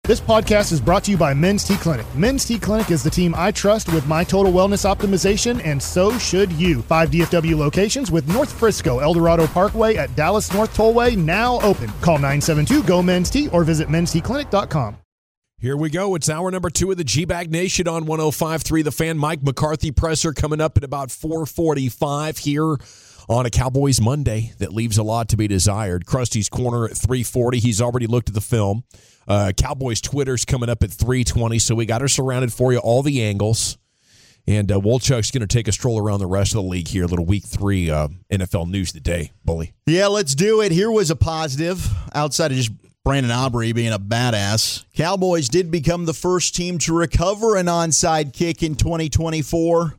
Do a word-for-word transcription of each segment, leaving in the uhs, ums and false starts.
This podcast is brought to you by Men's T Clinic. Men's T Clinic is the team I trust with my total wellness optimization, and so should you. Five D F W locations with North Frisco, El Dorado Parkway at Dallas North Tollway now open. Call nine seven two, G O, Men's T or visit mens t clinic dot com. Here we go. It's hour number two of the G-Bag Nation on one oh five point three The Fan. Mike McCarthy presser coming up at about four forty-five here on a Cowboys Monday that leaves a lot to be desired. Krusty's Corner at three forty. He's already looked at the film. Uh, Cowboys Twitter's coming up at three twenty, so we got her surrounded for you, all the angles. And uh, Wolchuk's going to take a stroll around the rest of the league here, a little week three uh, N F L news today, Bully. Yeah, let's do it. Here was a positive, outside of just Brandon Aubrey being a badass. Cowboys did become the first team to recover an onside kick in twenty twenty-four,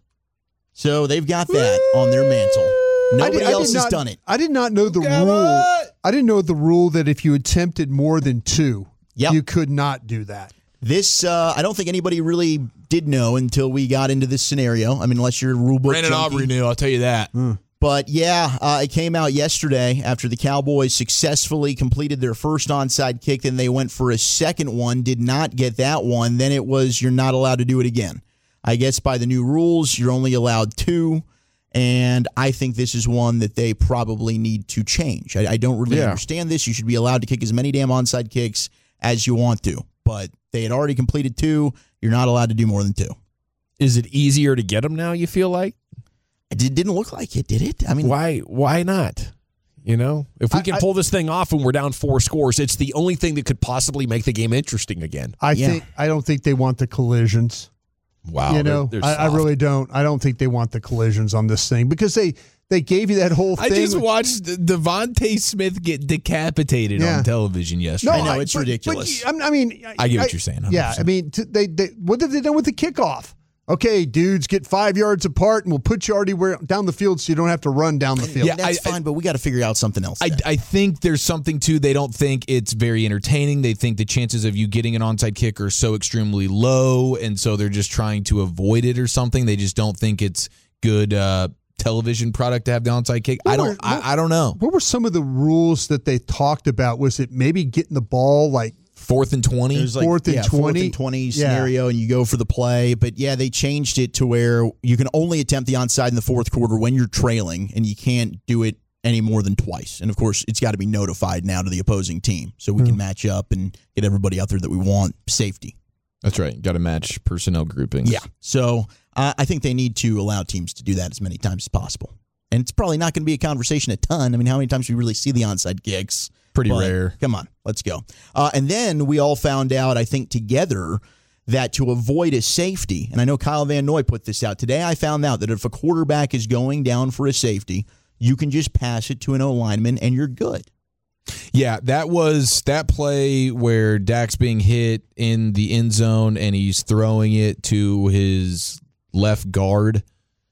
so they've got that on their mantle. Nobody I did, I else did has not, done it. I did not know the Come rule. on. I didn't know the rule that if you attempted more than two, Yep. you could not do that. This, uh, I don't think anybody really did know until we got into this scenario. I mean, unless you're a rule book Brandon junkie. Aubrey knew, I'll tell you that. Mm. But, yeah, uh, it came out yesterday after the Cowboys successfully completed their first onside kick. Then they went for a second one, did not get that one. Then it was you're not allowed to do it again. I guess by the new rules, you're only allowed two. And I think this is one that they probably need to change. I, I don't really Yeah. understand this. You should be allowed to kick as many damn onside kicks as you want to. But they had already completed two. You're not allowed to do more than two. Is it easier to get them now, you feel like? It did, didn't look like it, did it? I mean, Why Why not? You know, if we I- can I- pull this thing off and we're down four scores, it's the only thing that could possibly make the game interesting again. I Yeah. think I don't think they want the collisions. Wow. you know, they're- they're I, I soft. really don't. I don't think they want the collisions on this thing because they they gave you that whole I thing. just watched Devontae Smith get decapitated Yeah. on television yesterday. I know, it's but- ridiculous. But, I mean, I get what you're saying, one hundred Yeah, percent. I mean, t- they, they what have they done with the kickoff? Okay, dudes, get five yards apart, and we'll put you already where, down the field, so you don't have to run down the field. Yeah, that's I- fine, but we got to figure out something else. I, then. I think there's something to they don't think it's very entertaining. They think the chances of you getting an onside kick are so extremely low, and so they're just trying to avoid it or something. They just don't think it's good uh, television product to have the onside kick. I What don't. were- what- I, I don't know. What were some of the rules that they talked about? Was it maybe getting the ball like Fourth and twenty. It was like, Fourth and yeah, twenty? Fourth and twenty Yeah. scenario, and you go for the play. But, yeah, they changed it to where you can only attempt the onside in the fourth quarter when you're trailing, and you can't do it any more than twice. And, of course, it's got to be notified now to the opposing team so we Hmm. can match up and get everybody out there that we want safety. That's right. Got to match personnel groupings. Yeah. So uh, I think they need to allow teams to do that as many times as possible. And it's probably not going to be a conversation a ton. I mean, how many times do we really see the onside kicks? Pretty But, rare. Come on, let's go. Uh, and then we all found out, I think, together that to avoid a safety, and I know Kyle Van Noy put this out today, I found out that if a quarterback is going down for a safety, you can just pass it to an O-lineman and you're good. Yeah, that was that play where Dak's being hit in the end zone and he's throwing it to his left guard.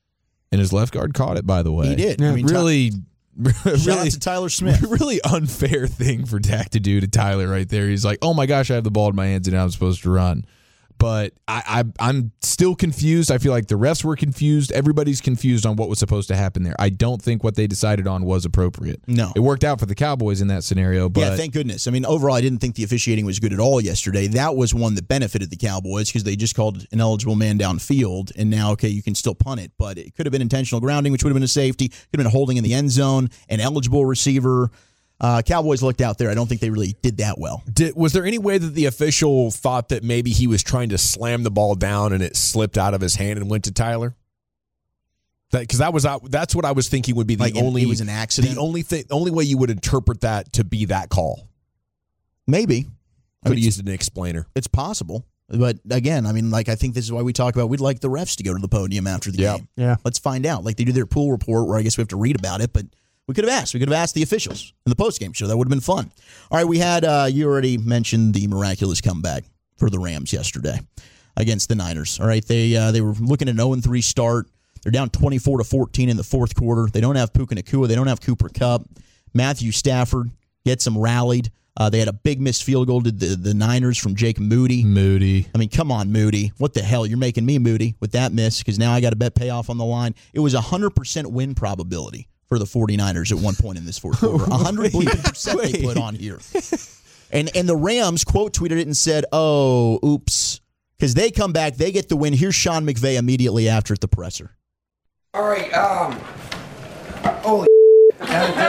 And his left guard caught it, by the way. He did. Yeah, I mean, really, Shout really, out to Tyler Smith. really unfair thing for Dak to do to Tyler right there. He's like, oh my gosh, I have the ball in my hands and now I'm supposed to run. But I, I, I'm still confused. I feel like the refs were confused. Everybody's confused on what was supposed to happen there. I don't think what they decided on was appropriate. No. It worked out for the Cowboys in that scenario. But Yeah, thank goodness. I mean, overall, I didn't think the officiating was good at all yesterday. That was one that benefited the Cowboys because they just called an eligible man downfield, and now, okay, you can still punt it, but it could have been intentional grounding, which would have been a safety. Could have been a holding in the end zone, an eligible receiver. Uh, Cowboys looked out there. I don't think they really did that well. Did, was there any way that the official thought that maybe he was trying to slam the ball down and it slipped out of his hand and went to Tyler? Because that, that was that's what I was thinking would be the Like an- only it was an accident? The only thing, only way you would interpret that to be that call. Maybe. I Could mean, have used an explainer. It's possible. But again, I mean, like I think this is why we talk about we'd like the refs to go to the podium after the Yeah. game. Yeah. Let's find out. Like they do their pool report where I guess we have to read about it, but we could have asked. We could have asked the officials in the postgame show. That would have been fun. All right, we had, uh, you already mentioned the miraculous comeback for the Rams yesterday against the Niners. All right, they uh, they were looking at an oh and three start. They're down twenty-four to fourteen in the fourth quarter. They don't have Puka Nacua. They don't have Cooper Kupp. Matthew Stafford gets them rallied. Uh, they had a big missed field goal to the, the Niners from Jake Moody. Moody. I mean, come on, Moody. What the hell? You're making me Moody with that miss because now I got a bet payoff on the line. It was a one hundred percent win probability for the 49ers at one point in this fourth quarter. one hundred percent they put on here. And and the Rams quote tweeted it and said, "Oh, oops," because they come back, they get the win. Here's Sean McVay immediately after at the presser. All right. Um. Holy. oh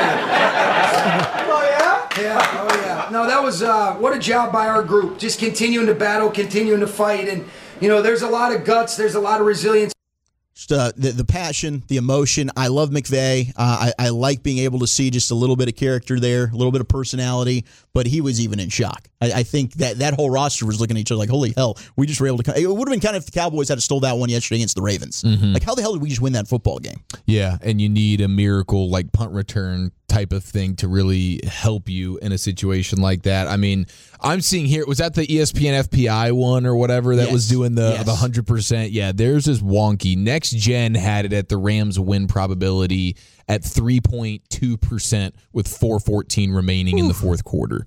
yeah. Yeah. Oh yeah. No, that was uh, what a job by our group. Just continuing to battle, continuing to fight, and you know, there's a lot of guts. There's a lot of resilience. Just, uh, the, the passion, the emotion. I love McVay. Uh, I, I like being able to see just a little bit of character there, a little bit of personality, but he was even in shock. I, I think that that whole roster was looking at each other like, holy hell, we just were able to come. It would have been kind of if the Cowboys had stole that one yesterday against the Ravens. Mm-hmm. Like, how the hell did we just win that football game? Yeah, and you need a miracle like punt return type of thing to really help you in a situation like that. I mean, I'm seeing here, was that the E S P N F P I one or whatever that yes. was doing the, yes. the one hundred percent? Yeah, theirs is wonky. Next Gen had it at the Rams win probability at three point two percent with four fourteen remaining Oof. in the fourth quarter.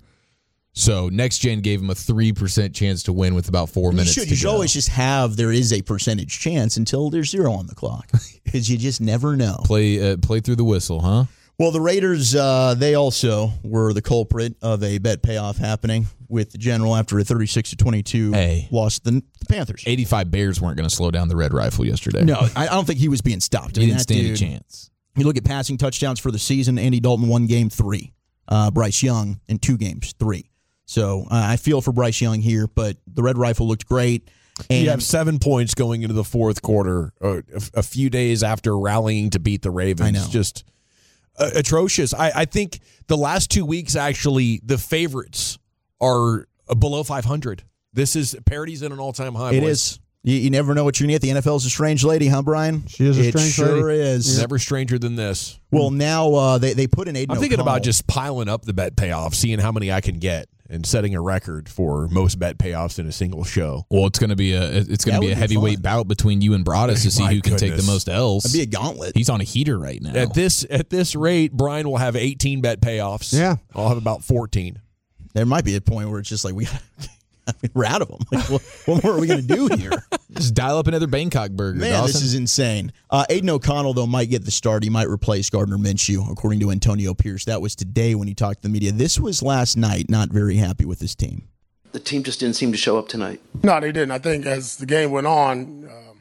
So Next Gen gave them a three percent chance to win with about four you minutes should, to You should go. always just have, there is a percentage chance until there's zero on the clock because you just never know. Play, uh, play through the whistle, huh? Well, the Raiders, uh, they also were the culprit of a bet payoff happening with the General after a thirty-six to twenty-two hey. loss to the Panthers. eighty-five Bears weren't going to slow down the Red Rifle yesterday. No, I don't think he was being stopped. He I mean, didn't stand dude, a chance. You look at passing touchdowns for the season, Andy Dalton one game, three. Uh, Bryce Young in two games, three. So uh, I feel for Bryce Young here, but the Red Rifle looked great. And you have seven points going into the fourth quarter, uh, a, a few days after rallying to beat the Ravens. I know. Just uh, atrocious. I, I think the last two weeks, actually, the favorites are below five hundred. This is parity's at an all-time high. It boys. is. You, you never know what you're going to get. The N F L is a strange lady, huh, Brian? She is a it strange sure lady. is. Never stranger than this. Well, now uh, they, they put in Aiden I'm thinking O'Connell. about just piling up the bet payoff, seeing how many I can get, and setting a record for most bet payoffs in a single show. Well, it's going to be a it's going That to be would a be heavyweight fun. bout between you and Broadus to see My who can take goodness. the most L's. That'd be a gauntlet. He's on a heater right now. At this at this rate, Brian will have eighteen bet payoffs. Yeah. I'll have about fourteen. There might be a point where it's just like we got. I mean, we're out of them. Like, what, what more are we going to do here? Just dial up another Bangkok burger. Man, Dawson. this is insane. Uh, Aiden O'Connell, though, might get the start. He might replace Gardner Minshew, according to Antonio Pierce. That was today when he talked to the media. This was last night. Not very happy with his team. The team just didn't seem to show up tonight. No, they didn't. I think as the game went on, um,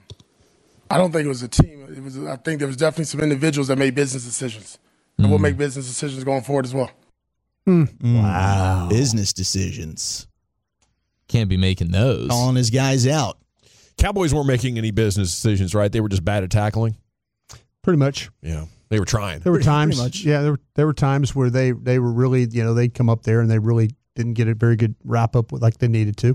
I don't think it was a team. It was. I think there was definitely some individuals that made business decisions, and we'll make business decisions going forward as well. Wow. Business decisions. Can't be making those. Calling his guys out. Cowboys weren't making any business decisions, right? They were just bad at tackling. Pretty much. Yeah, they were trying. There were Pretty- times, pretty much. yeah, there were there were times where they they were really, you know, they'd come up there and they really didn't get a very good wrap up with like they needed to.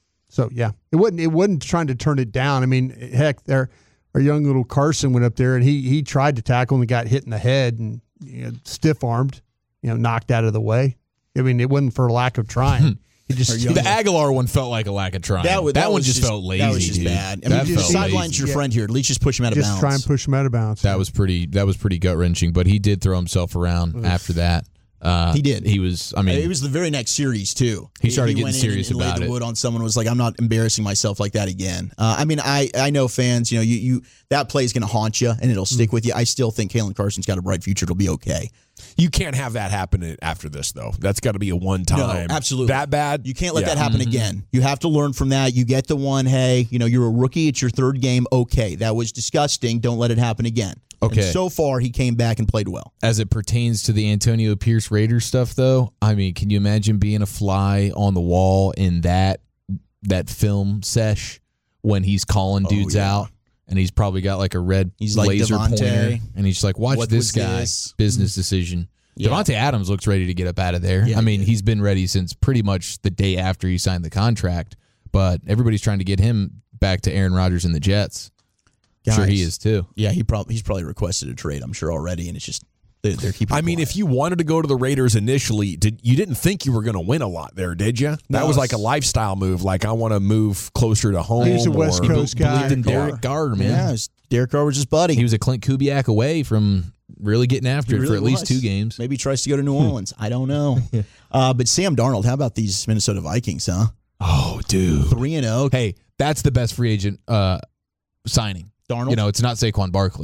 So yeah, it wasn't it wasn't trying to turn it down. I mean, heck, there our young little Carson went up there and he he tried to tackle and got hit in the head and you know, stiff armed, you know, knocked out of the way. I mean, it wasn't for lack of trying. He just The Aguilar one felt like a lack of trying. That, was- that one was just, felt lazy. That was just dude. bad. I That mean, just felt sidelines lazy. your friend here. At least just push him out of just bounds. try and push him out of bounds. That was pretty. That was pretty gut wrenching. But he did throw himself around after that. Uh, He did. He was. I mean, it was the very next series too. He started getting went in serious and, and about laid the it. wood on someone. Was like, I'm not embarrassing myself like that again. Uh, I mean, I I know fans. You know, you you that play is going to haunt you and it'll stick with you. I still think Kalen Carson's got a bright future. It'll be okay. You can't have that happen after this, though. That's got to be a one time. No, absolutely. That bad. You can't let Yeah. that happen again. You have to learn from that. You get the one, hey, you know, you're a rookie. It's your third game. Okay, that was disgusting. Don't let it happen again. Okay. And so far, he came back and played well. as it pertains to the Antonio Pierce Raiders stuff, though, I mean, can you imagine being a fly on the wall in that that film sesh when he's calling dudes yeah. out? And he's probably got like a red He's like laser Devontae. pointer. And he's just like, watch What this was guy. this? Business decision. Yeah. Devontae Adams looks ready to get up out of there. Yeah, I mean, he he's been ready since pretty much the day after he signed the contract. But everybody's trying to get him back to Aaron Rodgers and the Jets. I'm sure he Guys. is too. Yeah, he probably he's probably requested a trade, I'm sure, already, and it's just they're, they're keeping. I mean, quiet. if you wanted to go to the Raiders initially, did you didn't think you were going to win a lot there, did you? That No, was like a it's- lifestyle move. Like, I want to move closer to home. He's a West or- Coast guy. Believed in Carr. Derek Carr, man. yeah, it's Derek Carr was his buddy. He was a Clint Kubiak away from really getting after He it for really at least was. two games. Maybe he tries to go to New Orleans. I don't know. uh, but Sam Darnold, how about these Minnesota Vikings, huh? Oh, dude. Three and zero. Hey, that's the best free agent uh, signing. Darnold. You know, it's not Saquon Barkley.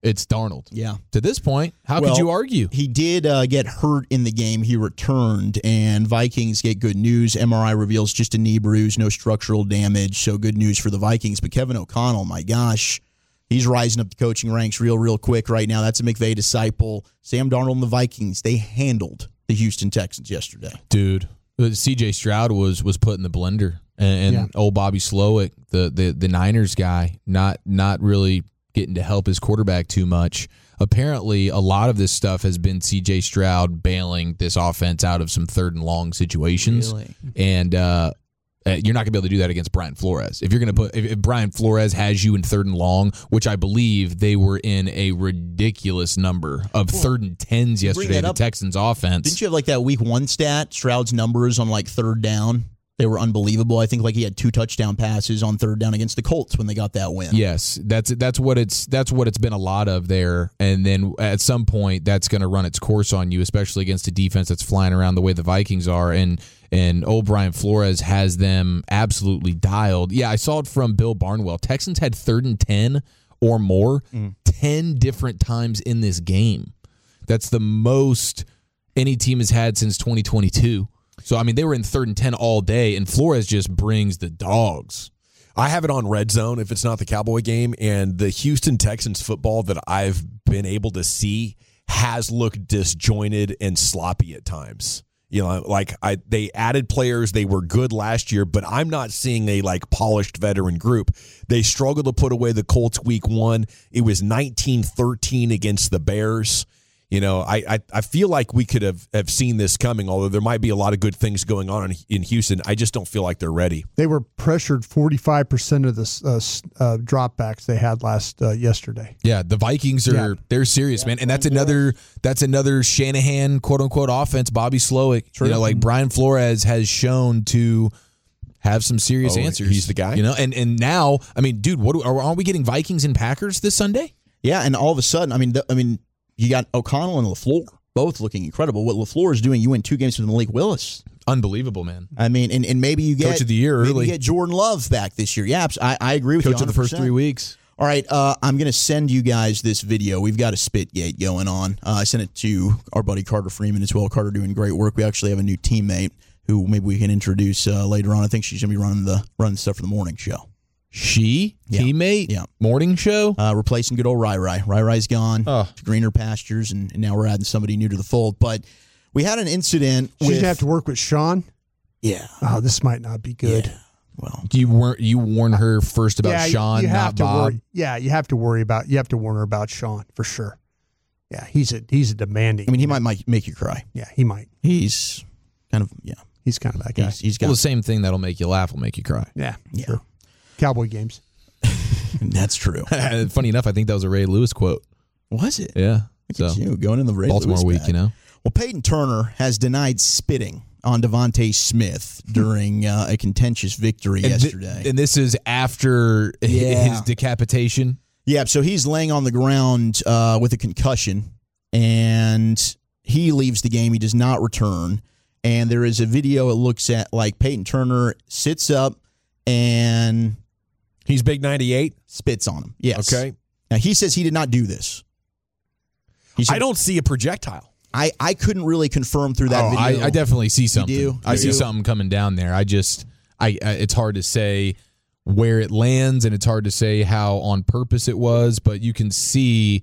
It's Darnold. Yeah. To this point, how Well, could you argue? He did uh, get hurt in the game. He returned, and Vikings get good news. M R I reveals just a knee bruise, no structural damage, so good news for the Vikings. But Kevin O'Connell, my gosh, he's rising up the coaching ranks real, real quick right now. That's a McVay disciple. Sam Darnold and the Vikings, they handled the Houston Texans yesterday. Dude, C J Stroud was was put in the blender. And, and yeah. old Bobby Slowick, the, the the Niners guy, not not really getting to help his quarterback too much. Apparently, a lot of this stuff has been C J Stroud bailing this offense out of some third and long situations. Really? And uh, you're not going to be able to do that against Brian Flores. If you're going to put, if, if Brian Flores has you in third and long, which I believe they were in a ridiculous number of cool. third and tens yesterday, the Texans offense. Didn't you have like that week one stat, Stroud's numbers on like third down? They were unbelievable. I think like he had two touchdown passes on third down against the Colts when they got that win. Yes, that's that's what it's that's what it's been a lot of there. And then at some point that's going to run its course on you, especially against a defense that's flying around the way the Vikings are. And and old Brian Flores has them absolutely dialed. Yeah, I saw it from Bill Barnwell. Texans had third and ten or more mm. ten different times in this game. That's the most any team has had since twenty twenty-two. So, I mean, they were in third and ten all day, and Flores just brings the dogs. I have it on Red Zone if it's not the Cowboy game, and the Houston Texans football that I've been able to see has looked disjointed and sloppy at times. You know, like I, they added players, they were good last year, but I'm not seeing a like polished veteran group. They struggled to put away the Colts week one. It was nineteen thirteen against the Bears. You know, I, I, I feel like we could have, have seen this coming, although there might be a lot of good things going on in, in Houston. I just don't feel like they're ready. They were pressured forty-five percent of the uh, uh, dropbacks they had last uh, yesterday. Yeah, the Vikings are yeah. they're serious, yeah, man. And that's another that's another Shanahan quote unquote offense, Bobby Slowick. True. You know, like Brian Flores has shown to have some serious oh, answers. He's the guy. You know, and and now, I mean, dude, what are, aren't we getting Vikings and Packers this Sunday? Yeah, and all of a sudden, I mean, the, I mean. You got O'Connell and LaFleur, both looking incredible. What LaFleur is doing, you win two games with Malik Willis. Unbelievable, man. I mean, and, and maybe you get Coach of the Year early. Maybe you get Jordan Love back this year. Yeah, I, I agree with Coach you. Coach of the first three weeks. All right, uh, I'm going to send you guys this video. We've got a Spitgate going on. Uh, I sent it to our buddy Carter Freeman as well. Carter doing great work. We actually have a new teammate who maybe we can introduce uh, later on. I think she's going to be running the running stuff for the morning show. She? Yeah. Teammate? Yeah. Morning show? Uh, replacing good old Rai Rai. Rai Rai's gone oh. to greener pastures, and, and now we're adding somebody new to the fold. But we had an incident She's with... going to have to work with Sean? Yeah. Oh, this might not be good. Yeah. Well, you weren't you warn her first about yeah, Sean, you have not to Bob? Worry, yeah, you have to worry about you have to warn her about Sean for sure. Yeah, he's a he's a demanding. I mean, he might, might make you cry. Yeah, he might. He's kind of yeah. He's kind of that guy. He's, he's got well, the same thing that'll make you laugh will make you cry. Yeah, yeah. Sure. Cowboy games. That's true. Funny enough, I think that was a Ray Lewis quote. Was it? Yeah. Look so at you going in the Ray Baltimore Lewis week, bag. you know. Well, Peyton Turner has denied spitting on Devontae Smith during uh, a contentious victory and yesterday. Th- and this is after yeah. his decapitation. Yeah, so he's laying on the ground uh, with a concussion, and he leaves the game. He does not return. And there is a video it looks at like Peyton Turner sits up and he's big ninety-eight, spits on him. Yes. Okay. Now he says he did not do this. Said, I don't see a projectile. I, I couldn't really confirm through that oh, video. I, I definitely see something. You do? I You see do? something coming down there. I just, I, I, it's hard to say where it lands, and it's hard to say how on purpose it was, but you can see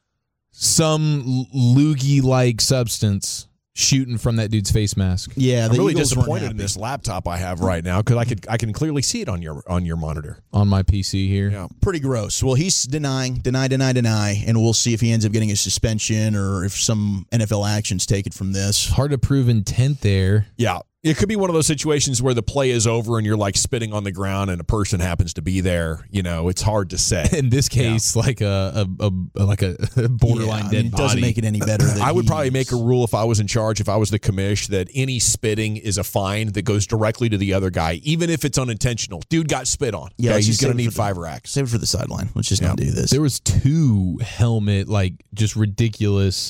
some loogie-like substance shooting from that dude's face mask. Yeah, I'm the really Eagles weren't disappointed in happy. this laptop I have right now because I could I can clearly see it on your on your monitor. On my P C here. Yeah. Pretty gross. Well, he's denying, deny, deny, deny, and we'll see if he ends up getting a suspension or if some N F L actions take it from this. Hard to prove intent there. Yeah. It could be one of those situations where the play is over and you're like spitting on the ground and a person happens to be there. You know, it's hard to say. In this case, yeah. like a, a, a like a borderline yeah, I dead mean, it body. doesn't make it any better. That I would he's, probably make a rule if I was in charge, if I was the commish, that any spitting is a fine that goes directly to the other guy, even if it's unintentional. Dude got spit on. Yeah, okay, he's he's going to save it need for five the- racks. Save it for the sideline. Let's just Yeah. not do this. There was two helmet, like just ridiculous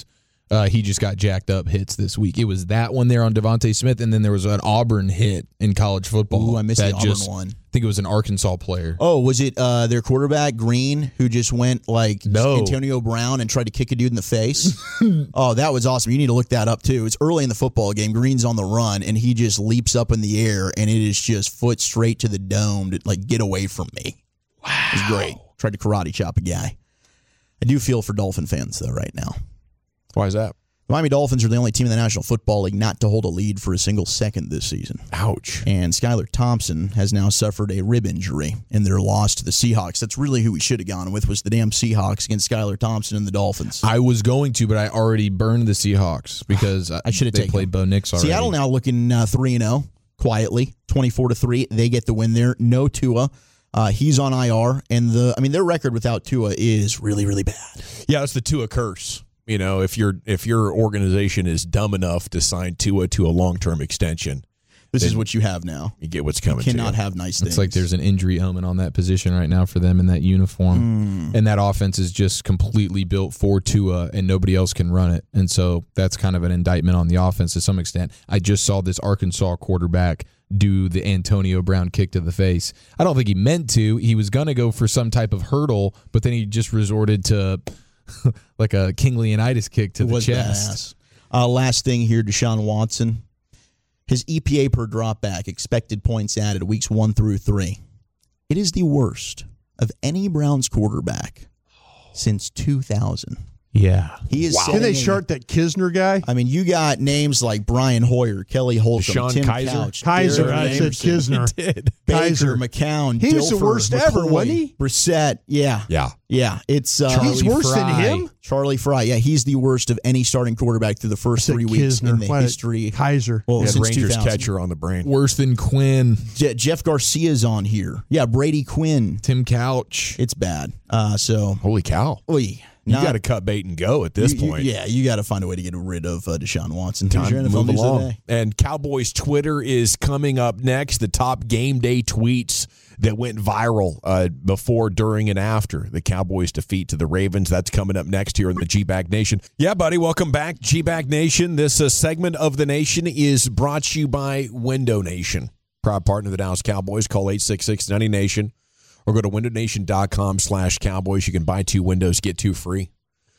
Uh, he just got jacked up hits this week. It was that one there on Devontae Smith, and then there was an Auburn hit in college football. Ooh, I missed the Auburn just, one. I think it was an Arkansas player. Oh, was it uh, their quarterback, Green, who just went like No. Antonio Brown and tried to kick a dude in the face? Oh, that was awesome. You need to look that up, too. It's early in the football game. Green's on the run, and he just leaps up in the air, and it is just foot straight to the dome to, like, get away from me. Wow. It was great. Tried to karate chop a guy. I do feel for Dolphin fans, though, right now. Why is that? The Miami Dolphins are the only team in the National Football League not to hold a lead for a single second this season. Ouch. And Skylar Thompson has now suffered a rib injury in their loss to the Seahawks. That's really who we should have gone with, was the damn Seahawks against Skylar Thompson and the Dolphins. I was going to, but I already burned the Seahawks because I should have they taken played Bo Nix already. Seattle now looking uh, three and oh, quietly, twenty-four to three. They get the win there. No Tua. Uh, he's on I R, and the I mean their record without Tua is really, really bad. Yeah, it's the Tua curse. You know, if your if your organization is dumb enough to sign Tua to a long-term extension, This is what you have now. you get what's coming You cannot to you. have nice things. It's like there's an injury element on that position right now for them in that uniform. Mm. And that offense is just completely built for Tua, and nobody else can run it. And so that's kind of an indictment on the offense to some extent. I just saw this Arkansas quarterback do the Antonio Brown kick to the face. I don't think he meant to. He was going to go for some type of hurdle, but then he just resorted to like a King Leonidas kick to It the was chest. Uh, last thing here, Deshaun Watson. His E P A per dropback, expected points added, weeks one through three. It is the worst of any Browns quarterback since two thousand. Yeah. He is. Did they setting- short that Kisner guy? I mean, you got names like Brian Hoyer, Kelly Holcomb, Deshaun Tim Kaiser? Couch, Kaiser, Derek I said Anderson, Kisner. Did. Baker, Kaiser. McCown, He was the Dilfer, worst ever, McCoy, wasn't he? Brissett, yeah, Yeah. yeah. It's uh, He's worse than Fry. him? Charlie Fry. Yeah, he's the worst of any starting quarterback through the first Said three weeks Kisner. in the Why did- history. Kaiser. Well, He had since Rangers two thousand. catcher on the brain. Worse than Quinn, Je- Jeff Garcia's on here. Yeah, Brady Quinn. Tim Couch. It's bad. Uh, so, Holy cow. oy, You not- got to cut bait and go at this you- you- point. yeah, you got to find a way to get rid of uh, Deshaun Watson. Time Here's your to N F L move news of the along. day. And Cowboys Twitter is coming up next. The top game day tweets that went viral uh, before, during, and after the Cowboys' defeat to the Ravens. That's coming up next here in the G-Bag Nation. Yeah, buddy, welcome back, G-Bag Nation. This uh, segment of the nation is brought to you by Window Nation, proud partner of the Dallas Cowboys. Call eight six six, ninety nation or go to window nation dot com slash cowboys. You can buy two windows, get two free.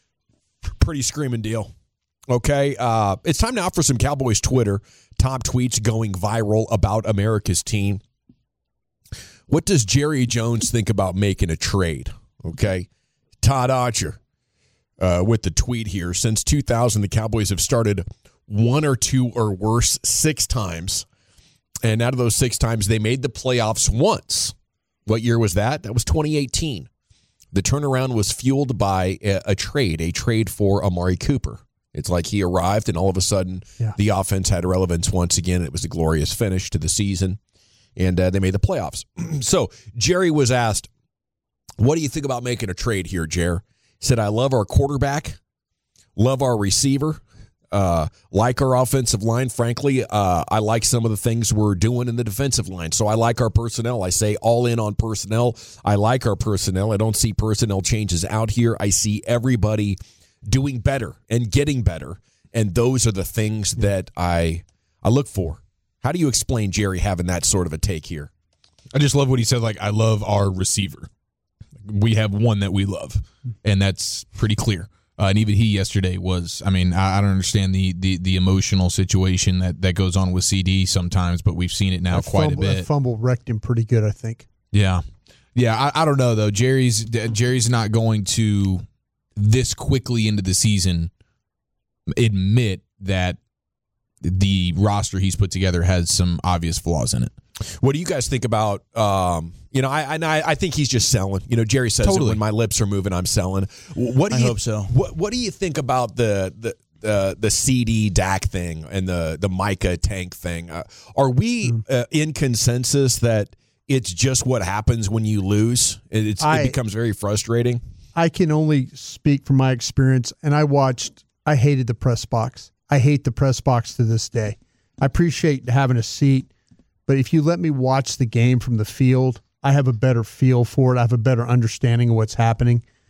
Pretty screaming deal. Okay, uh, it's time now for some Cowboys Twitter top tweets going viral about America's team. What does Jerry Jones think about making a trade? Okay, Todd Archer uh, with the tweet here. Since two thousand, the Cowboys have started one or two or worse six times. And out of those six times, they made the playoffs once. What year was that? That was twenty eighteen. The turnaround was fueled by a, a trade, a trade for Amari Cooper. It's like he arrived, and all of a sudden, Yeah. the offense had relevance once again. It was a glorious finish to the season, and uh, they made the playoffs. So Jerry was asked, what do you think about making a trade here, Jer? He said, I love our quarterback, love our receiver, uh, like our offensive line. Frankly, uh, I like some of the things we're doing in the defensive line. So I like our personnel. I say all in on personnel. I like our personnel. I don't see personnel changes out here. I see everybody doing better and getting better. And those are the things that I I look for. How do you explain Jerry having that sort of a take here? I just love what he said. Like, I love our receiver. We have one that we love, and that's pretty clear. Uh, and even he yesterday was, I mean, I, I don't understand the, the the emotional situation that, that goes on with C D sometimes, but we've seen it now That quite fumble, a That bit. fumble wrecked him pretty good, I think. Yeah. Yeah, I, I don't know, though. Jerry's Jerry's not going to, this quickly into the season, admit that the roster he's put together has some obvious flaws in it. What do you guys think about? Um, you know, I, I I think he's just selling. You know, Jerry says Totally. that when my lips are moving, I'm selling. What do I you, hope so. What What do you think about the the uh, the C D Dak thing and the the Micah Tank thing? Uh, are we uh, in consensus that it's just what happens when you lose? It, it's, I- it becomes very frustrating. I can only speak from my experience, and I watched, I hated the press box. I hate the press box to this day. I appreciate having a seat, but if you let me watch the game from the field, I have a better feel for it. I have a better understanding of what's happening.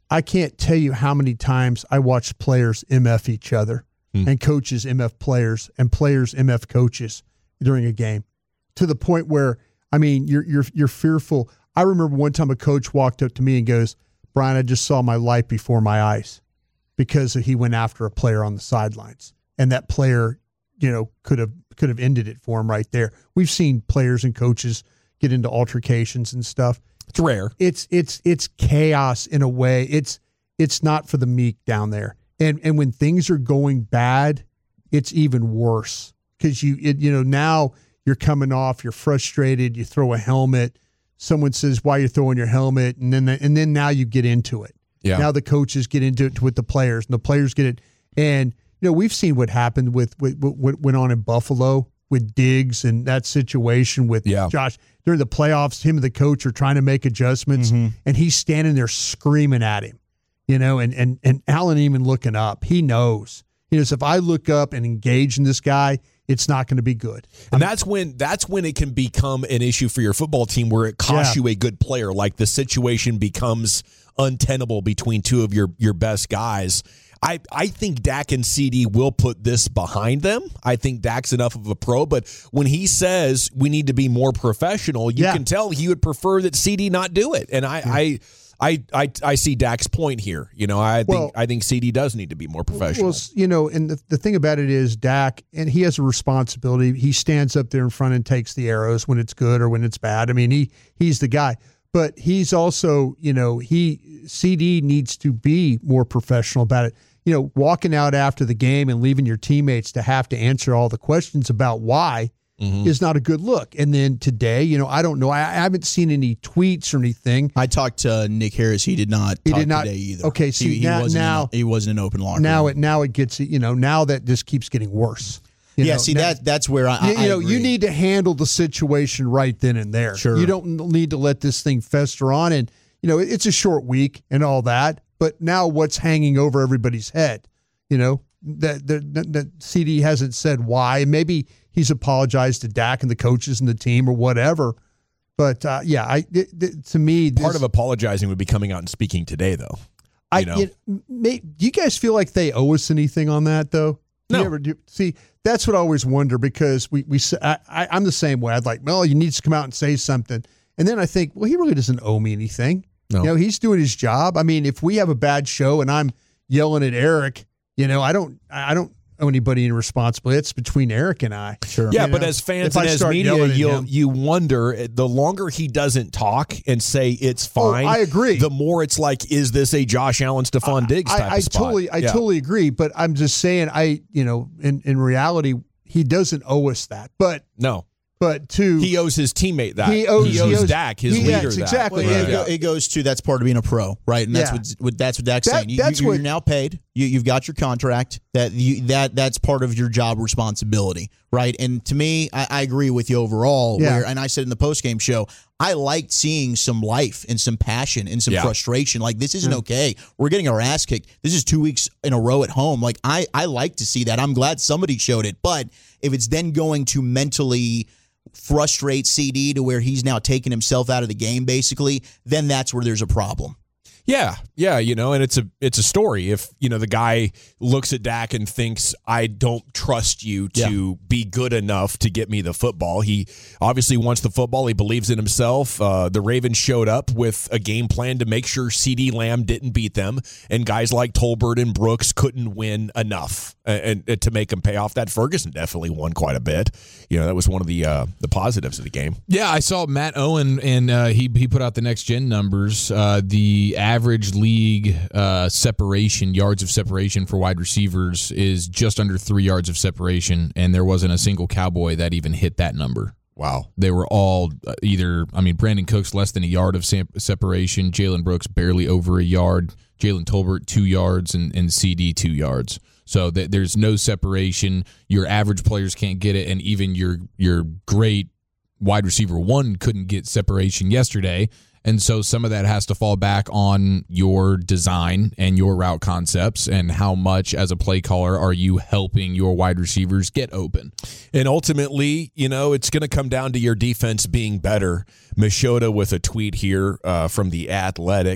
I can't tell you how many times I watched players M F each other hmm. and coaches M F players and players M F coaches during a game, to the point where, I mean, you're you're you're fearful. I remember one time a coach walked up to me and goes, "Brian, I just saw my life before my eyes," because he went after a player on the sidelines, and that player, you know, could have could have ended it for him right there. We've seen players and coaches get into altercations and stuff. It's rare. It's it's it's chaos in a way. It's it's not for the meek down there. And and when things are going bad, it's even worse, because you it, you know now you're coming off, you're frustrated, you throw a helmet. Someone says, "Why are you throwing your helmet?" And then and then now you get into it. Yeah. Now the coaches get into it with the players, and the players get it. And you know, we've seen what happened with, with what went on in Buffalo with Diggs and that situation with yeah. Josh during the playoffs. Him and the coach are trying to make adjustments, mm-hmm. and he's standing there screaming at him, you know, and and and Allen even looking up. He knows, he knows if I look up and engage in this guy, it's not going to be good. And I'm, that's when that's when it can become an issue for your football team, where it costs yeah. you a good player. Like the situation becomes untenable between two of your your best guys. I, I think Dak and C D will put this behind them. I think Dak's enough of a pro, but when he says we need to be more professional, you yeah. can tell he would prefer that C D not do it. And I yeah. I, I I I see Dak's point here. You know, I well, think I think C D does need to be more professional. Well, you know, and the, the thing about it is Dak, and he has a responsibility. He stands up there in front and takes the arrows when it's good or when it's bad. I mean, he he's the guy. But he's also, you know, he C D needs to be more professional about it. You know, walking out after the game and leaving your teammates to have to answer all the questions about why mm-hmm. is not a good look. And then today, you know, I don't know. I, I haven't seen any tweets or anything. I talked to Nick Harris. He did not he talk did not, today either. Okay, see, he, he now, wasn't now in, he wasn't an open locker now room. it now it gets, you know, now that this keeps getting worse. You yeah, know, see, now, that that's where I, I you, you know, agree. you need to handle the situation right then and there. Sure. You don't need to let this thing fester on. And, you know, it's a short week and all that. But now what's hanging over everybody's head? You know, that, that, that C D hasn't said why. Maybe he's apologized to Dak and the coaches and the team or whatever. But, uh, yeah, I it, it, to me. Part this, of apologizing would be coming out and speaking today, though. I, you know? it, may, do you guys feel like they owe us anything on that, though? Do no. You ever do, see, that's what I always wonder, because we, we I, I, I'm the same way. I'd like, well, he needs to come out and say something. And then I think, well, he really doesn't owe me anything. No. You know, he's doing his job. I mean, if we have a bad show and I'm yelling at Eric, you know, I don't, I don't owe anybody any responsibility. It's between Eric and I. Sure. Yeah, you but know? as fans If and I as start media, yelling at you him- you wonder, the longer he doesn't talk and say it's fine, Oh, I agree. the more it's like, is this a Josh Allen, Stephon Diggs type I, I of spot? totally, I Yeah. totally agree. But I'm just saying, I, you know, in, in reality, he doesn't owe us that. But, No. but to He owes his teammate that. He owes- he owes- Dak, his he- leader, yes, that. exactly. Well, Yeah. it, go, it goes to that's part of being a pro, right? And that's Yeah. what, what that's what Dak's That- saying. You, that's you, what- you're now paid. You, you've got your contract. That you that that's part of your job responsibility, right? And to me, I, I agree with you overall. Yeah. Where, and I said in the post game show, I liked seeing some life and some passion and some Yeah. frustration. Like, this isn't okay. We're getting our ass kicked. This is two weeks in a row at home. Like, I I like to see that. I'm glad somebody showed it. But if it's then going to mentally frustrate C D to where he's now taking himself out of the game, basically, then that's where there's a problem. Yeah, yeah, you know, and it's a it's a story. If, you know, the guy looks at Dak and thinks, I don't trust you to Yeah. be good enough to get me the football. He obviously wants the football. He believes in himself. Uh, the Ravens showed up with a game plan to make sure CeeDee Lamb didn't beat them, and guys like Tolbert and Brooks couldn't win enough and, and to make them pay off. That Ferguson definitely won quite a bit. You know, that was one of the uh, the positives of the game. Yeah, I saw Matt Owen, and uh, he he put out the next gen numbers. Uh, the average league uh, separation, yards of separation for wide receivers is just under three yards of separation, and there wasn't a single Cowboy that even hit that number. Wow. They were all either, I mean, Brandon Cooks less than a yard of sam- separation, Jalen Brooks barely over a yard, Jalen Tolbert two yards, and, and C D two yards. So th- there's no separation. Your average players can't get it, and even your your great wide receiver one couldn't get separation yesterday. And so some of that has to fall back on your design and your route concepts and how much as a play caller are you helping your wide receivers get open. And ultimately, you know, it's going to come down to your defense being better. Machota with a tweet here uh, from The Athletic.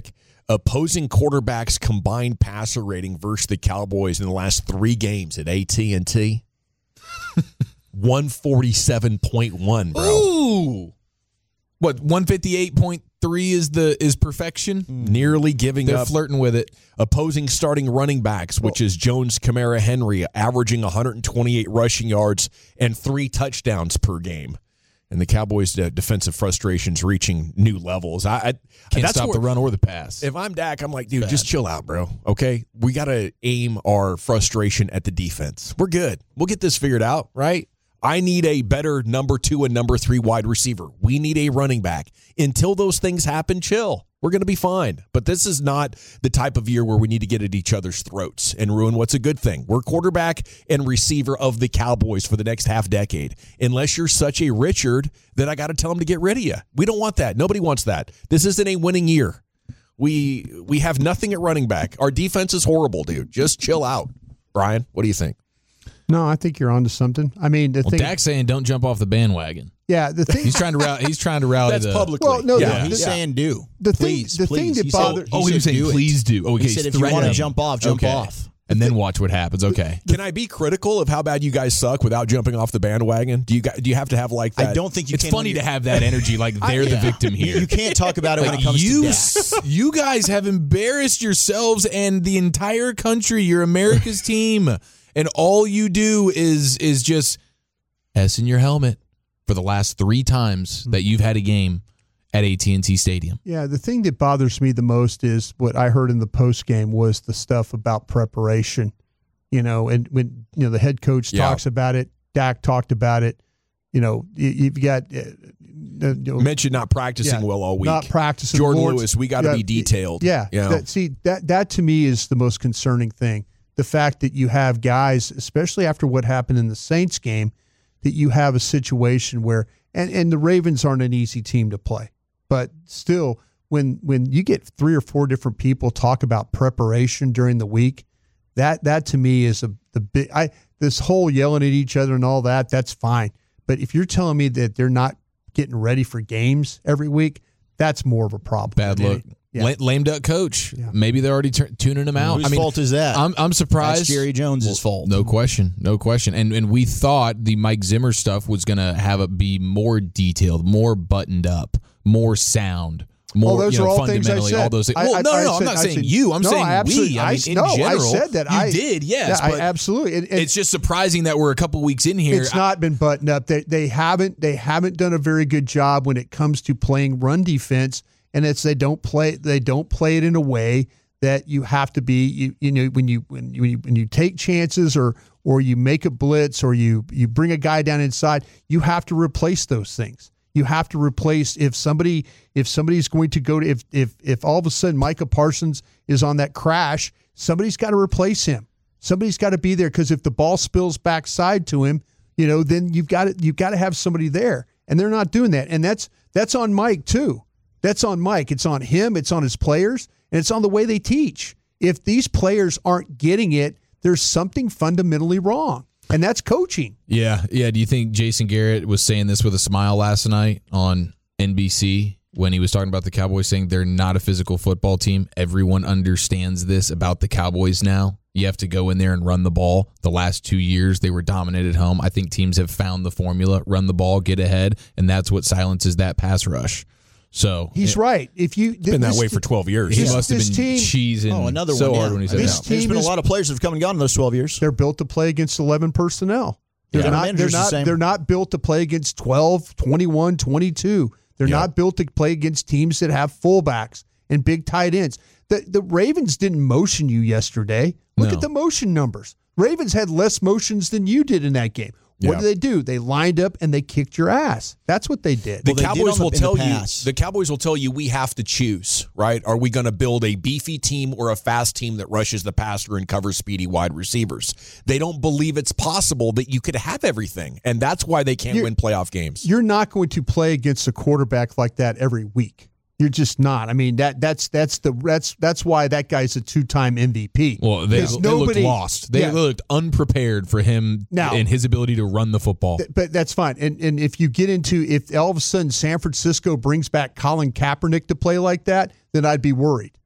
opposing quarterbacks combined passer rating versus the Cowboys in the last three games at A T and T? one forty-seven point one, bro. Ooh. What, one fifty-eight point three is the is perfection? Nearly giving They're up. flirting with it. Opposing starting running backs, which is Jones, Kamara, Henry, averaging one hundred twenty-eight rushing yards and three touchdowns per game. And the Cowboys' uh, defensive frustrations reaching new levels. I, I Can't that's stop where, the run or the pass. If I'm Dak, I'm like, dude, just chill out, bro. Okay? We got to aim our frustration at the defense. We're good. We'll get this figured out, right? I need a better number two and number three wide receiver. We need a running back. Until those things happen, chill. We're going to be fine. But this is not the type of year where we need to get at each other's throats and ruin what's a good thing. We're quarterback and receiver of the Cowboys for the next half decade. Unless you're such a Richard that I got to tell him to get rid of you. We don't want that. Nobody wants that. This isn't a winning year. We we have nothing at running back. Our defense is horrible, dude. Just chill out. Brian, what do you think? No, I think you're onto something. I mean, the well, thing. Dak's saying don't jump off the bandwagon. Yeah, the thing. He's trying to rally. He's trying to rally. That's the, publicly. Well, no, yeah. No, he's the- saying do. the thing- please, the thing please. that He said- bothered- Oh, he was said saying do it. please do. Okay, He he's said if you want to threatening. jump off, jump Okay. off. And then watch what happens. Okay. Can I be critical of how bad you guys suck without jumping off the bandwagon? Do you guys, do you have to have like that? I don't think you It's can. funny when to you- have that energy like they're the Yeah. victim here. You can't talk about it when Like, it comes you, to s- you guys have embarrassed yourselves and the entire country. You're America's team, and all you do is is just S in your helmet for the last three times that you've had a game at A T and T Stadium. Yeah, the thing that bothers me the most is what I heard in the post game was the stuff about preparation. You know, and when you know the head coach Yeah. talks about it, Dak talked about it. You know, you, you've got uh, you know, mentioned not practicing yeah, well all week. not practicing. Jordan Lawrence- Lewis, we got to yeah, be detailed. Yeah, you know? that, see that that to me is the most concerning thing. The fact that you have guys, especially after what happened in the Saints game, that you have a situation where and, and the Ravens aren't an easy team to play, but still, when when you get three or four different people talk about preparation during the week, that that to me is a the big. I this whole yelling at each other and all that. That's fine, but if you're telling me that they're not getting ready for games every week, that's more of a problem. Bad than look. anything. Yeah. La- lame duck coach. Yeah. Maybe they're already tur tuning him out. Whose I mean, fault is that? I'm I'm surprised. That's Jerry Jones's fault. No question, no question. And and we thought the Mike Zimmer stuff was gonna have it be more detailed, more buttoned up, more sound, more. Oh, those you know, are all things I fundamentally, said. all those things. I- well, I- no, no, I no. I'm said- not I saying said- you. I'm no, saying I absolutely- we. I I- mean, in no, I general, said that. You I- did, yes. Yeah, I but absolutely. And- and it's just surprising that we're a couple weeks in here. It's not been buttoned up. They they haven't they haven't done a very good job when it comes to playing run defense, and it's they don't play they don't play it in a way that you have to be you, you know when you when you when you take chances or or you make a blitz or you you bring a guy down inside, you have to replace those things. You have to replace if somebody if somebody's going to go to if if if all of a sudden Micah Parsons is on that crash, somebody's got to replace him. Somebody's got to be there because if the ball spills backside to him, you know, then you've got to you've got to have somebody there, and they're not doing that. And that's that's on Mike too. That's on Mike. It's on him. It's on his players, and it's on the way they teach. If these players aren't getting it, there's something fundamentally wrong, and that's coaching. Yeah, yeah. Do you think Jason Garrett was saying this with a smile last night on N B C when he was talking about the Cowboys, saying they're not a physical football team? Everyone understands this about the Cowboys now. You have to go in there and run the ball. The last two years, they were dominated home. I think teams have found the formula, run the ball, get ahead, and that's what silences that pass rush. So He's right. If you Been that way for twelve years. he This- must have this been team- cheesing Oh, another so one. hard yeah. when he said This that. team There's been is- a lot of players that have come and gone in those twelve years. They're built to play against eleven personnel. They're Yeah. not they're Manager's the not same. they're not built to play against twelve, twenty-one, twenty-two. They're Yeah. not built to play against teams that have fullbacks and big tight ends. The the Ravens didn't motion you yesterday. Look No. at the motion numbers. Ravens had less motions than you did in that game. What Yeah. did they do? They lined up and they kicked your ass. That's what they did. The Well, they did Cowboys on the- will in the tell you. past. The Cowboys will tell you we have to choose. Right? Are we going to build a beefy team or a fast team that rushes the passer and covers speedy wide receivers? They don't believe it's possible that you could have everything, and that's why they can't You're- win playoff games. You're not going to play against a quarterback like that every week. You're just not. I mean that that's that's the that's that's why that guy's a two-time M V P. Well, they, Because they nobody- looked lost. They Yeah. looked unprepared for him Now- and his ability to run the football. Th- But that's fine. And and if you get into if all of a sudden San Francisco brings back Colin Kaepernick to play like that, then I'd be worried.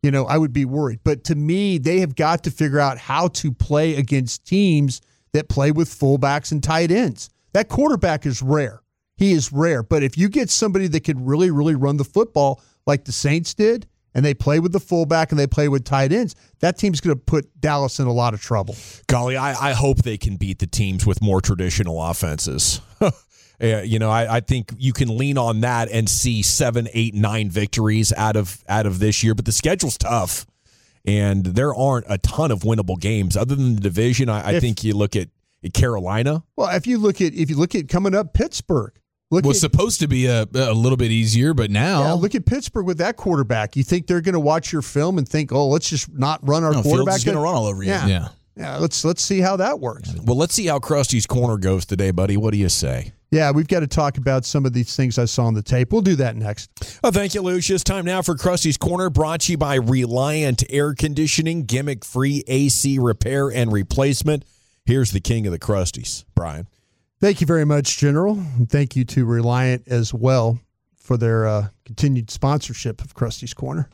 you know, I would be worried. But to me, they have got to figure out how to play against teams that play with fullbacks and tight ends. That quarterback is rare. He is rare. But if you get somebody that could really, really run the football like the Saints did, and they play with the fullback and they play with tight ends, that team's going to put Dallas in a lot of trouble. Golly, I, I hope they can beat the teams with more traditional offenses. Yeah, you know, I, I think you can lean on that and see seven, eight, nine victories out of out of this year. But the schedule's tough, and there aren't a ton of winnable games other than the division. I, I If- think you look at, at Carolina. Well, if you look at if you look at coming up Pittsburgh, look was at supposed to be a, a little bit easier, but now yeah, look at Pittsburgh with that quarterback. You think they're going to watch your film and think, oh, let's just not run our No, Fields quarterback? is going to run all over you. Yeah. yeah. Yeah, let's let's see how that works. Well, let's see how Krusty's Corner goes today, buddy. What do you say? Yeah, we've got to talk about some of these things I saw on the tape. We'll do that next. Oh, thank you, Lucius. Time now for Krusty's Corner, brought to you by Reliant Air Conditioning, gimmick-free A C repair and replacement. Here's the king of the Krusties, Brian. Thank you very much, General. And thank you to Reliant as well for their uh, continued sponsorship of Krusty's Corner.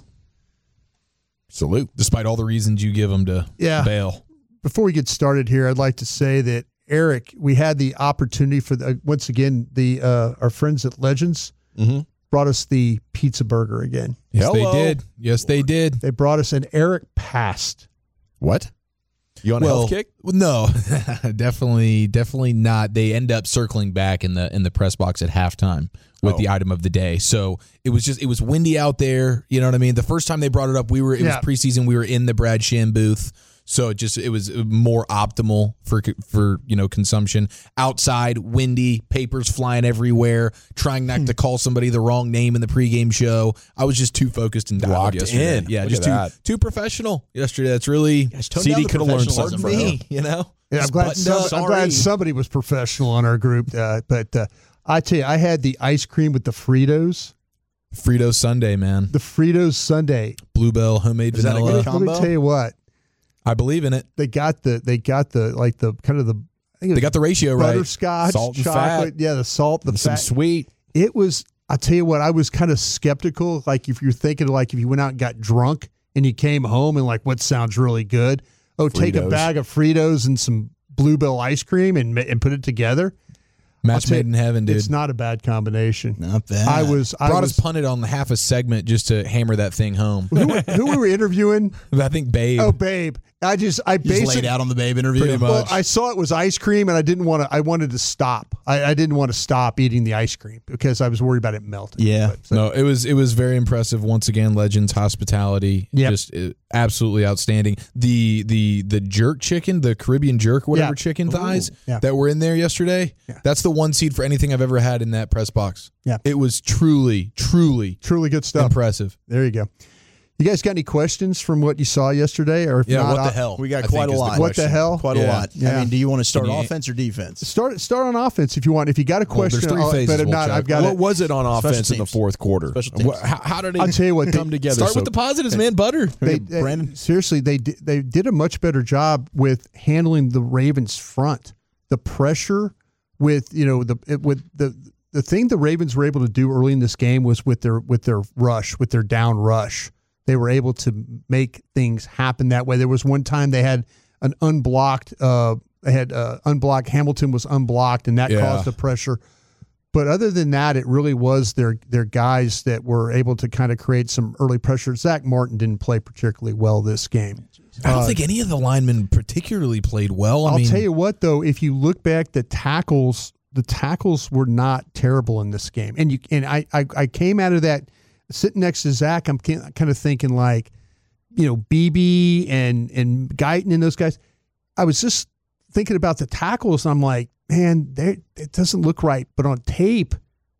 Salute. Despite all the reasons you give them to Yeah. bail. Before we get started here, I'd like to say that Eric, we had the opportunity for the, once again the uh, our friends at Legends Mm-hmm. brought us the pizza burger again. Yes, Hello. they did. Yes, they did. They brought us, and Eric passed. What? You on a health kick? No, definitely, definitely not. They end up circling back in the in the press box at halftime with Oh. the item of the day. So it was just it was windy out there. You know what I mean? The first time they brought it up, we were it Yeah. was preseason. We were in the Brad Sham booth. So it just it was more optimal for for you know consumption. Outside, windy, papers flying everywhere. Trying not to call somebody the wrong name in the pregame show. I was just too focused and dialed Locked yesterday. in. Yeah, Look just at too that. too professional yesterday. That's really Guys, tone C D down the could have learned professionalism something for from him. me. You know, Yeah, I'm Just glad, buttoned some, up. I'm glad somebody was professional on our group. Uh, but uh, I tell you, I had the ice cream with the Fritos, Frito Sunday, man. the Fritos Sundae. Bluebell homemade Is that a vanilla. good Let me combo? tell you what, I believe in it. they got the they got the like the kind of the I think it They was got the ratio right. butterscotch, Salt and chocolate, fat. yeah, the salt, the And some fat. sweet. It was. I tell you what, I was kind of skeptical. Like if you're thinking, like if you went out and got drunk and you came home and like, what sounds really good? Oh, take a Fritos. bag of Fritos and some Bluebell ice cream and ma- and put it together. I'll Match tell made you, in heaven, dude. It's not a bad combination. Not bad. I was. I Brought was. us punted on half a segment just to hammer that thing home. who, who we were interviewing? I think Babe. Oh, Babe. I just. I You just basically. laid out on the Babe interview. Pretty much. Well, I saw it was ice cream, and I didn't want to. I wanted to stop. I, I didn't want to stop eating the ice cream because I was worried about it melting. Yeah. But, so- No, it was it was very impressive. Once again, Legends hospitality, Yep. just uh, absolutely outstanding. The the the jerk chicken, the Caribbean jerk, whatever Yeah. chicken thighs Yeah. that were in there yesterday. Yeah. That's the one seed for anything I've ever had in that press box. Yeah. It was truly, truly truly good stuff. impressive. There you go. You guys got any questions from what you saw yesterday, or if Yeah, not, what the I'll- hell? We got I quite think a is the lot. What the question. hell? Quite a Yeah. lot. Yeah. I mean, do you want to start Can you- offense or defense? Start start on offense if you want. If you got a Well, there's question, three I'll- phases but if we'll not, check. I've got What it. was it on Special offense in the teams. fourth quarter? Special teams. Wha- How, how did I'll it tell you what, come they- together? Start so- with the positives, man. Butter. They, Okay, they- Brandon? seriously, they di- they did a much better job with handling the Ravens front, the pressure with you know the it, with the the thing the Ravens were able to do early in this game was with their with their rush, with their down rush. They were able to make things happen that way. There was one time they had an unblocked, uh, they had uh, unblocked. Hamilton was unblocked, and that Yeah. caused the pressure. But other than that, it really was their their guys that were able to kind of create some early pressure. Zach Martin didn't play particularly well this game. I don't Uh, think any of the linemen particularly played well. I I'll mean, tell you what, though, if you look back, the tackles, the tackles were not terrible in this game. And you and I, I, I came out of that sitting next to Zach. I'm kind of thinking like, you know, B B and and Guyton and those guys. I was just thinking about the tackles. And I'm like, man, they, it doesn't look right. But on tape,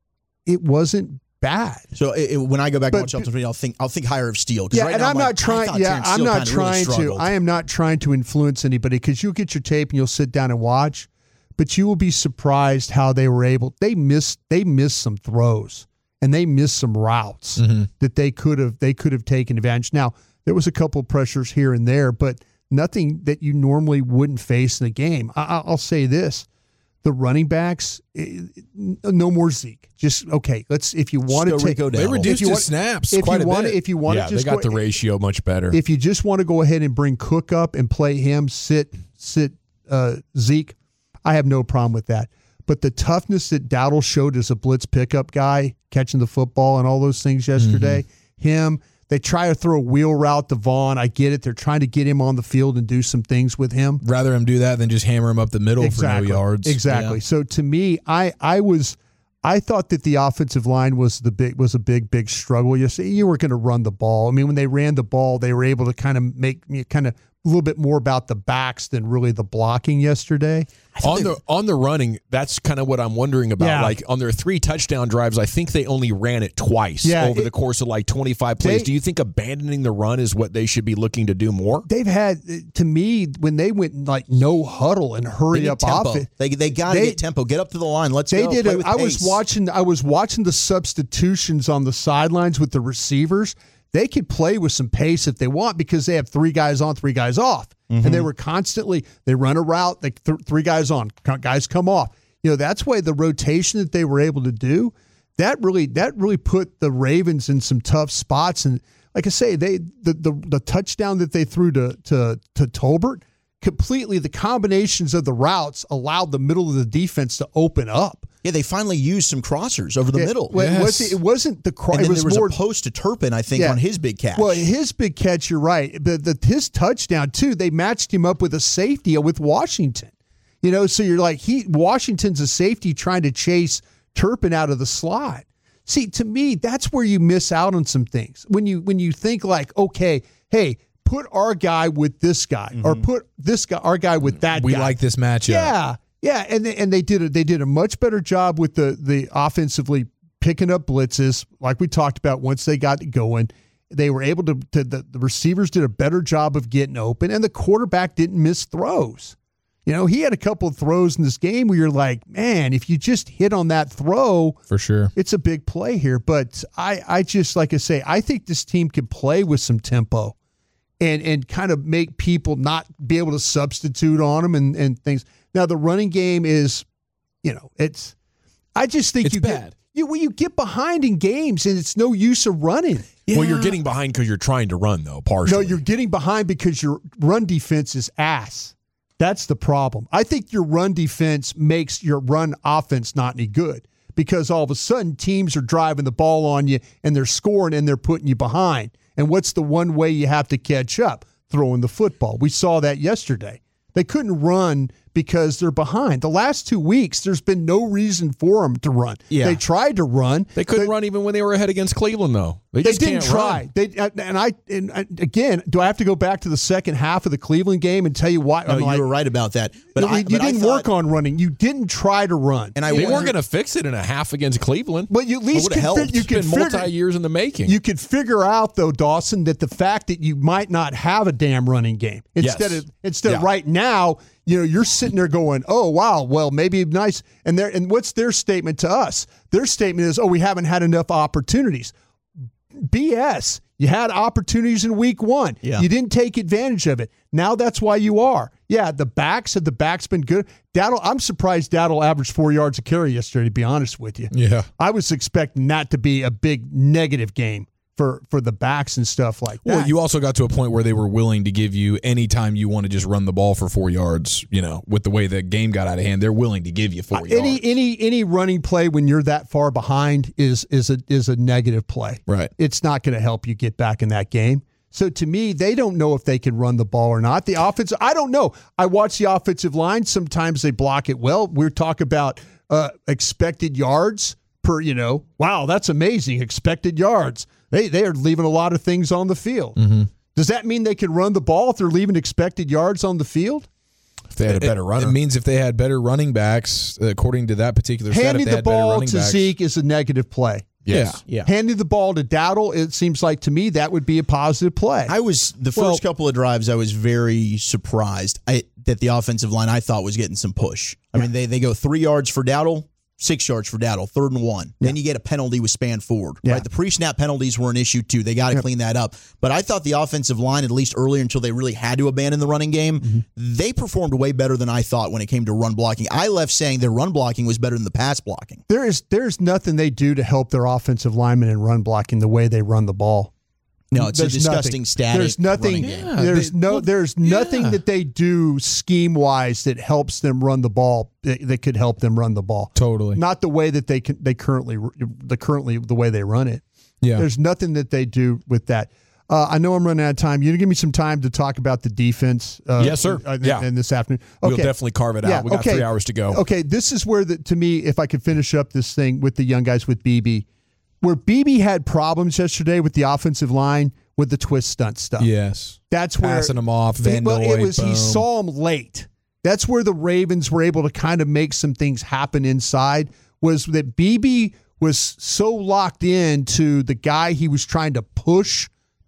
it wasn't bad. So it, it- when I go back But- and watch Upton, I'll think I'll think higher of Steele. 'cause Yeah, right and now I'm like, not I trying. thought Yeah, Terrence I'm Steele not kinda really trying to. struggled. I am not trying to influence anybody because you'll get your tape and you'll sit down and watch, but you will be surprised how they were able. They missed. They missed some throws and they missed some routes Mm-hmm. that they could have. They could have taken advantage. Now there was a couple of pressures here and there, but nothing that you normally wouldn't face in a game. I, I- I'll say this: the running backs, no more Zeke. Just okay. Let's if you want to take they reduced his want, snaps if quite you a want bit. To, if you want yeah, to just they got go, the ratio much better. If you just want to go ahead and bring Cook up and play him, sit sit uh, Zeke, I have no problem with that. But the toughness that Dowdle showed as a blitz pickup guy, catching the football and all those things yesterday, mm-hmm. him. They try to throw a wheel route to Vaughn. I get it. They're trying to get him on the field and do some things with him. Rather him do that than just hammer him up the middle exactly. for no yards. Exactly. Yeah. So to me, I I was I thought that the offensive line was the big was a big big struggle. You see, you were going to run the ball. I mean, when they ran the ball, they were able to kind of make me kind of a little bit more about the backs than really the blocking yesterday. On the on the running, that's kind of what I'm wondering about. Yeah. Like on their three touchdown drives, I think they only ran it twice yeah, over it, the course of like twenty-five plays. They, Do you think abandoning the run is what they should be looking to do more? They've had, to me, when they went like no huddle and hurry up off it, they they got to get tempo, get up to the line. Let's they go. Did Play a, with I pace. was watching. I was watching the substitutions on the sidelines with the receivers. They could play with some pace if they want because they have three guys on, three guys off. Mm-hmm. And they were constantly, they run a route, they th- three guys on, guys come off. You know, that's why the rotation that they were able to do, that really that really put the Ravens in some tough spots. And like I say, they the the, the touchdown that they threw to, to to Tolbert, completely the combinations of the routes allowed the middle of the defense to open up. Yeah, they finally used some crossers over the yeah, middle. Well, yes. it, was, it wasn't the cross. And then it was there was more, a post to Turpin, I think, yeah. on his big catch. Well, his big catch, you're right. But the, his touchdown, too, they matched him up with a safety with Washington. You know, so you're like, he Washington's a safety trying to chase Turpin out of the slot. See, to me, that's where you miss out on some things. When you when you think like, okay, hey, put our guy with this guy, mm-hmm. or put this guy, our guy with that we guy. We like this matchup. Yeah. Yeah, and they, and they did a, they did a much better job with the the offensively picking up blitzes, like we talked about. Once they got going, they were able to. to the, the receivers did a better job of getting open, and the quarterback didn't miss throws. You know, he had a couple of throws in this game where you're like, man, if you just hit on that throw, for sure, it's a big play here. But I I just like I say, I think this team can play with some tempo, and and kind of make people not be able to substitute on them and and things. Now, the running game is, you know, it's, I just think it's you bad. get, you, well, you get behind in games and it's no use of running. Yeah. Well, you're getting behind because you're trying to run, though, partially. No, you're getting behind because your run defense is ass. That's the problem. I think your run defense makes your run offense not any good because all of a sudden teams are driving the ball on you and they're scoring and they're putting you behind. And what's the one way you have to catch up? Throwing the football. We saw that yesterday. They couldn't run because they're behind. The last two weeks, there's been no reason for them to run. Yeah. They tried to run. They couldn't they, run even when they were ahead against Cleveland, though. They, they just didn't can't try. Run. They and I and again, do I have to go back to the second half of the Cleveland game and tell you why? No, I'm you like, were right about that. But you, I, you but didn't I thought, work on running. You didn't try to run. And I they wonder, weren't going to fix it in a half against Cleveland. But you at least could could fi- you it's could been figure, multi years in the making. You could figure out though, Dawson, that the fact that you might not have a damn running game instead yes. of instead yeah. of right now. You know, you're sitting there going, oh, wow, well, maybe nice. And they're, and what's their statement to us? Their statement is, oh, we haven't had enough opportunities. B S. You had opportunities in week one. Yeah. You didn't take advantage of it. Now that's why you are. Yeah, the backs, have the backs been good? Dowdle, I'm surprised Dowdle averaged four yards a carry yesterday, to be honest with you. Yeah. I was expecting that to be a big negative game for, for the backs and stuff like that. Well, you also got to a point where they were willing to give you any time you want to just run the ball for four yards. You know, with the way the game got out of hand, they're willing to give you four uh, any, yards. Any any running play when you're that far behind is is a is a negative play. Right. It's not going to help you get back in that game. So to me, they don't know if they can run the ball or not. The offense, I don't know. I watch the offensive line. Sometimes they block it well. We're talking about uh, expected yards per, you know, wow, that's amazing. Expected yards. They they are leaving a lot of things on the field. Mm-hmm. Does that mean they can run the ball if they're leaving expected yards on the field? If they had a better it, runner. It means if they had better running backs, according to that particular stat, Handing if they the had better ball running to backs, Zeke is a negative play. Yes. Yeah. Handing the ball to Dowdle, it seems like to me that would be a positive play. I was the first Well- couple of drives. I was very surprised I, that the offensive line I thought was getting some push. I mean, they they go three yards for Dowdle, six yards for Dowdle, third and one. Yeah. Then you get a penalty with span forward. Yeah. Right? The pre-snap penalties were an issue too. They got to Yep. clean that up. But I thought the offensive line, at least earlier until they really had to abandon the running game, Mm-hmm. they performed way better than I thought when it came to run blocking. I left saying their run blocking was better than the pass blocking. There is there's nothing they do to help their offensive linemen in run blocking the way they run the ball. No, it's There's a disgusting nothing. static There's nothing. running game. Yeah, there's they- no. well, there's nothing yeah. that they do scheme wise that helps them run the ball. That, that could help them run the ball. Totally. Not the way that they can. They currently the currently the way they run it. Yeah. There's nothing that they do with that. Uh, I know I'm running out of time. You gonna give me some time to talk about the defense? Uh, Yes, sir. uh, Yeah. And this afternoon. We'll Okay. definitely carve it out. Yeah, We got okay. three hours to go. Okay, this is where, the, to me, if I could finish up this thing with the young guys with B B, where B B had problems yesterday with the offensive line with the twist stunt stuff. Yes. That's where Passing him off, Van well, it Noy, was he boom. saw him late. That's where the Ravens were able to kind of make some things happen inside. Was that B B was so locked in to the guy he was trying to push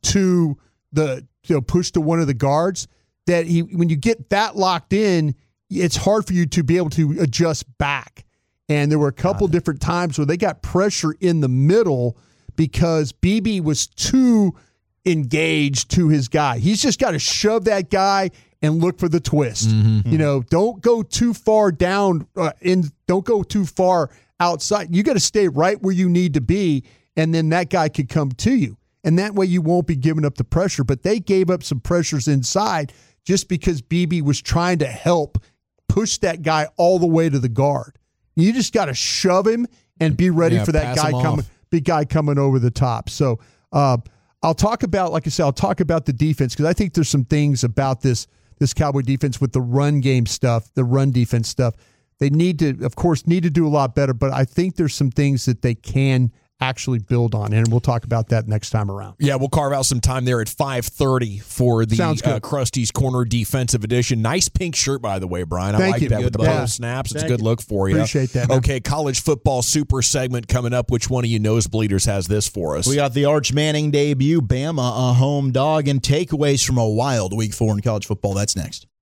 to the you know, push to one of the guards that he when you get that locked in, it's hard for you to be able to adjust back. And there were a couple different times where they got pressure in the middle because B B was too engaged to his guy. He's just got to shove that guy and look for the twist. Mm-hmm. You know, don't go too far down uh, in don't go too far outside. You got to stay right where you need to be, and then that guy could come to you. And that way you won't be giving up the pressure. But they gave up some pressures inside just because B B was trying to help push that guy all the way to the guard. You just got to shove him and be ready Yeah, for that pass guy him coming, off. big guy coming over the top. So uh, I'll talk about, like I said, I'll talk about the defense because I think there's some things about this this Cowboy defense with the run game stuff, the run defense stuff. They need to, of course, need to do a lot better, but I think there's some things that they can actually build on, and we'll talk about that next time around. Yeah, we'll carve out some time there at five thirty for the Sounds good. uh, Krusty's Corner defensive edition. Nice pink shirt, by the way, Brian. I Thank like you. that Good with the look. purple Yeah. snaps. It's Thank a good you. look for you. Appreciate that, man. Okay, college football super segment coming up. Which one of you nosebleeders has this for us? We got the Arch Manning debut, Bama, a home dog, and takeaways from a wild week four in college football. That's next.